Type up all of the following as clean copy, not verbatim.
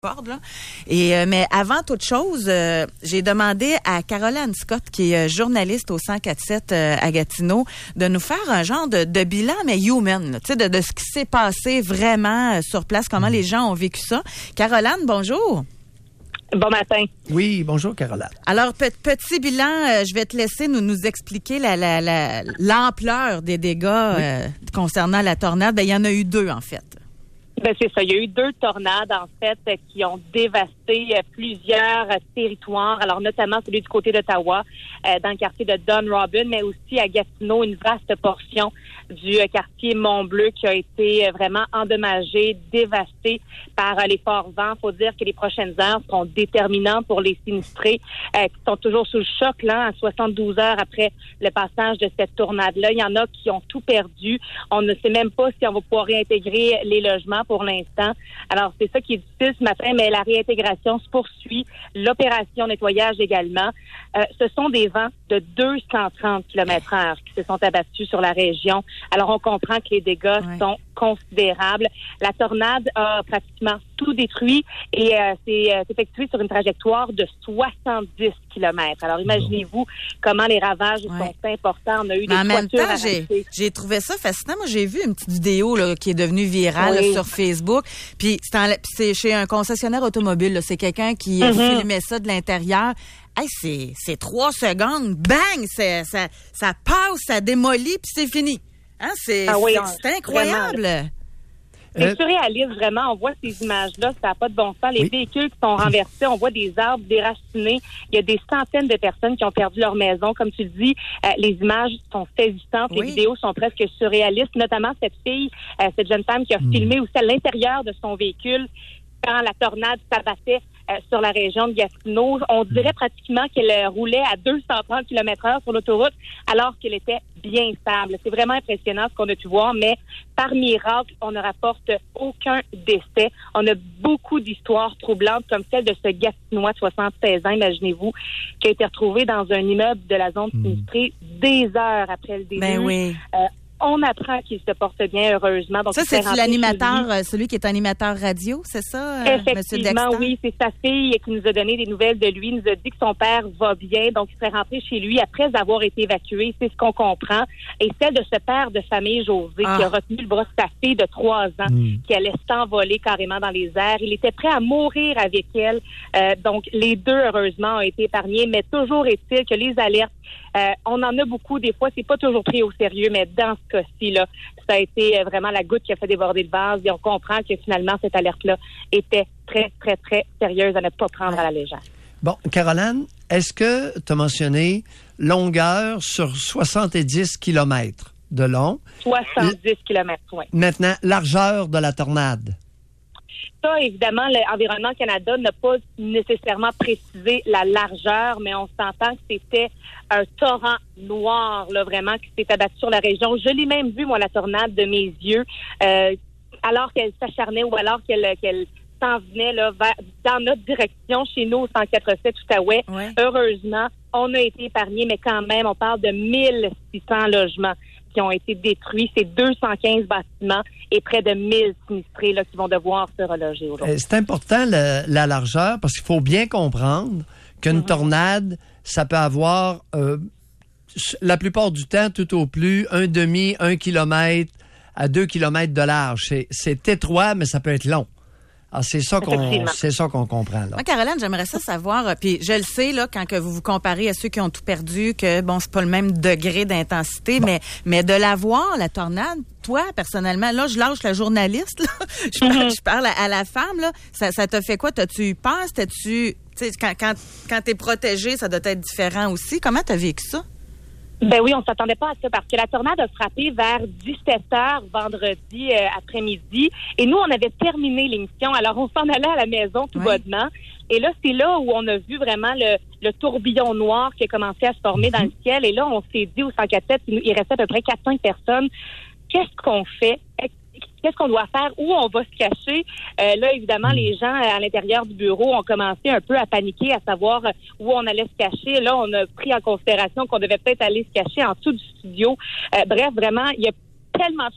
Là. Et mais avant toute chose, j'ai demandé à Caroline Scott, qui est journaliste au 104.7 à Gatineau, de nous faire un genre de bilan, mais human, tu sais, de ce qui s'est passé vraiment sur place, comment les gens ont vécu ça. Caroline, bonjour. Bon matin. Oui, bonjour Caroline. Alors, petit bilan, je vais te laisser nous expliquer l'ampleur des dégâts concernant la tornade. Ben, il y en a eu 2, en fait. Ben c'est ça. Il y a eu 2 tornades, en fait, qui ont dévasté plusieurs territoires. Alors, notamment celui du côté d'Ottawa, dans le quartier de Dunrobin, mais aussi à Gatineau, une vaste portion du quartier Mont-Bleu qui a été vraiment endommagé, dévasté par les forts vents. Faut dire que les prochaines heures seront déterminantes pour les sinistrés qui sont toujours sous le choc, là, à 72 heures après le passage de cette tornade-là. Il y en a qui ont tout perdu. On ne sait même pas si on va pouvoir réintégrer les logements pour l'instant. Alors, c'est ça qui est difficile ce matin, mais la réintégration se poursuit. L'opération nettoyage également. Ce sont des vents de 230 km/h qui se sont abattus sur la région. Alors, on comprend que les dégâts sont considérables. La tornade a pratiquement tout détruit et c'est effectué sur une trajectoire de 70 km. Alors, imaginez-vous comment les ravages sont importants. On a eu des toitures arrachées. J'ai trouvé ça fascinant. Moi, j'ai vu une petite vidéo là, qui est devenue virale là, sur Facebook. Puis c'est chez un concessionnaire automobile. Là. C'est quelqu'un qui filmait ça de l'intérieur. Hey, c'est 3 secondes. Bang! Ça passe, ça démolit, puis c'est fini. Hein? C'est incroyable. Vraiment. C'est surréaliste, vraiment. On voit ces images-là, ça n'a pas de bon sens. Les véhicules qui sont renversés, on voit des arbres déracinés. Il y a des centaines de personnes qui ont perdu leur maison. Comme tu le dis, les images sont saisissantes. Les vidéos sont presque surréalistes, notamment cette fille, cette jeune femme qui a filmé aussi à l'intérieur de son véhicule quand la tornade s'abattait sur la région de Gatineau. On dirait pratiquement qu'elle roulait à 230 km/h sur l'autoroute alors qu'elle était bien stable. C'est vraiment impressionnant ce qu'on a pu voir, mais par miracle, on ne rapporte aucun décès. On a beaucoup d'histoires troublantes comme celle de ce Gatinois de 76 ans, imaginez-vous, qui a été retrouvé dans un immeuble de la zone sinistrée des heures après le déluge. Ben oui. On apprend qu'il se porte bien, heureusement. Donc, ça, c'est l'animateur, celui qui est animateur radio, c'est ça, Effectivement, oui. C'est sa fille qui nous a donné des nouvelles de lui. Il nous a dit que son père va bien, donc il serait rentré chez lui après avoir été évacué. C'est ce qu'on comprend. Et celle de ce père de famille, José, qui a retenu le bras de sa fille de 3 ans, qui allait s'envoler carrément dans les airs. Il était prêt à mourir avec elle. Donc, les 2, heureusement, ont été épargnés. Mais toujours est-il que les alertes, on en a beaucoup. Des fois, c'est pas toujours pris au sérieux, mais dans ce cas-ci, là, ça a été vraiment la goutte qui a fait déborder le vase. Et on comprend que finalement, cette alerte-là était très, très, très sérieuse à ne pas prendre à la légère. Bon, Caroline, est-ce que tu as mentionné longueur sur 70 km de long? 70 km, oui. Maintenant, largeur de la tornade. Ça, évidemment, l'Environnement Canada n'a pas nécessairement précisé la largeur, mais on s'entend que c'était un torrent noir, là, vraiment, qui s'est abattu sur la région. Je l'ai même vu, moi, la tornade de mes yeux, alors qu'elle s'acharnait ou alors qu'elle s'en venait là, dans notre direction, chez nous, au 104.7 Outaouais. Heureusement, on a été épargnés, mais quand même, on parle de 1600 logements qui ont été détruits. C'est 215 bâtiments et près de 1000 sinistrés là, qui vont devoir se reloger aujourd'hui. C'est important la largeur parce qu'il faut bien comprendre qu'une tornade, ça peut avoir la plupart du temps, tout au plus, 1 kilomètre à 2 kilomètres de large. C'est étroit, mais ça peut être long. Alors, c'est ça qu'on comprend, là. Moi, Caroline, j'aimerais ça savoir, puis je le sais, là, quand que vous vous comparez à ceux qui ont tout perdu, que, bon, c'est pas le même degré d'intensité, mais de la voir, la tornade, toi, personnellement, là, je lâche la journaliste, là, je parle à la femme, là, ça t'a fait quoi? T'as-tu eu peur? Tu sais, quand t'es protégée, ça doit être différent aussi. Comment t'as vécu ça? Ben oui, on s'attendait pas à ça parce que la tornade a frappé vers 17h vendredi après-midi et nous, on avait terminé l'émission. Alors, on s'en allait à la maison tout bonnement. Et là, c'est là où on a vu vraiment le tourbillon noir qui a commencé à se former dans le ciel. Et là, on s'est dit au 104.7, il restait à peu près 4-5 personnes. Qu'est-ce qu'on fait? Qu'est-ce qu'on doit faire? Où on va se cacher? Là, évidemment, les gens à l'intérieur du bureau ont commencé un peu à paniquer, à savoir où on allait se cacher. Là, on a pris en considération qu'on devait peut-être aller se cacher en dessous du studio. Bref, vraiment, il y a tellement de choses qui se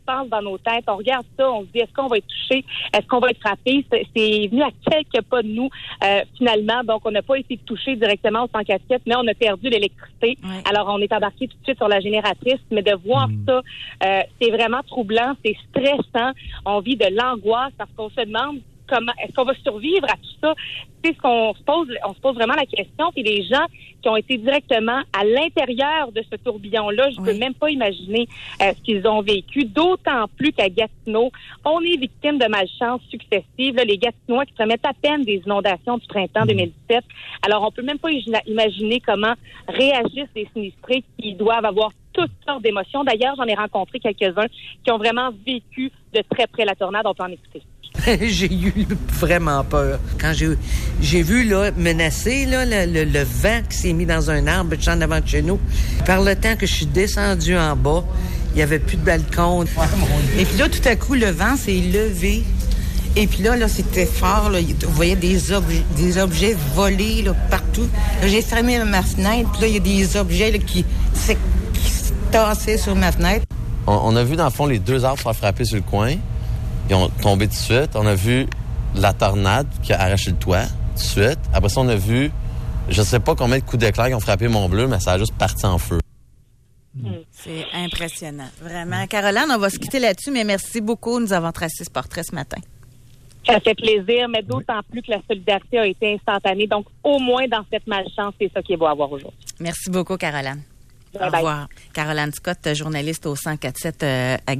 passe dans nos têtes. On regarde ça, on se dit, est-ce qu'on va être touché? Est-ce qu'on va être frappé? C'est venu à quelques pas de nous, finalement. Donc, on n'a pas été touché directement au 104.7, mais on a perdu l'électricité. Ouais. Alors, on est embarqué tout de suite sur la génératrice. Mais de voir ça, c'est vraiment troublant, c'est stressant. On vit de l'angoisse parce qu'on se demande comment est-ce qu'on va survivre à tout ça. C'est ce qu'on se pose. On se pose vraiment la question. Puis les gens qui ont été directement à l'intérieur de ce tourbillon-là, je ne peux même pas imaginer ce qu'ils ont vécu. D'autant plus qu'à Gatineau, on est victime de malchances successives. Là, les Gatinois qui se remettent à peine des inondations du printemps 2017. Alors, on peut même pas imaginer comment réagissent les sinistrés qui doivent avoir toutes sortes d'émotions. D'ailleurs, j'en ai rencontré quelques-uns qui ont vraiment vécu de très près la tornade. On peut en écouter. J'ai eu vraiment peur. Quand j'ai vu là, menacer là, le vent qui s'est mis dans un arbre juste en avant de chez nous, par le temps que je suis descendue en bas, il n'y avait plus de balcon. Et puis là, tout à coup, le vent s'est levé. Et puis là, c'était fort. Là. Vous voyez des objets volés là, partout. Là, j'ai fermé ma fenêtre. Puis là, il y a des objets là, qui se tassaient sur ma fenêtre. On a vu, dans le fond, les 2 arbres se faire frapper sur le coin. Ils ont tombé tout de suite. On a vu la tornade qui a arraché le toit tout de suite. Après ça, on a vu, je ne sais pas combien de coups d'éclair qui ont frappé Mont-Bleu, mais ça a juste parti en feu. C'est impressionnant. Vraiment. Caroline, on va se quitter là-dessus, mais merci beaucoup de nous avoir tracé ce portrait ce matin. Ça fait plaisir, mais d'autant plus que la solidarité a été instantanée. Donc, au moins dans cette malchance, c'est ça qu'il va avoir aujourd'hui. Merci beaucoup, Caroline. Bye Au revoir. Caroline Scott, journaliste au 104.7 à